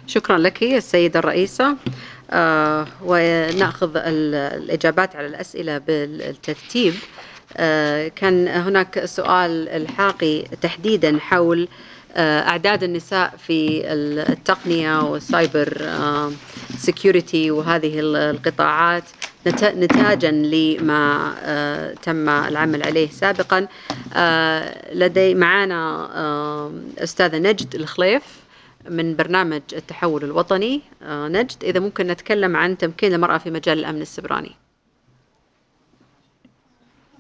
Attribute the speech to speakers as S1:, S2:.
S1: شكرا لك السيدة الرئيسة. ونأخذ الإجابات على الأسئلة بالترتيب. كان هناك سؤال الحاقي تحديدا حول أعداد النساء في التقنية والسايبر سيكيورتي وهذه القطاعات نتاجا لما تم العمل عليه سابقا. لدي معنا أستاذة نجد الخليف من برنامج التحول الوطني. نجد، إذا ممكن نتكلم عن تمكين المرأة في مجال الأمن السبراني.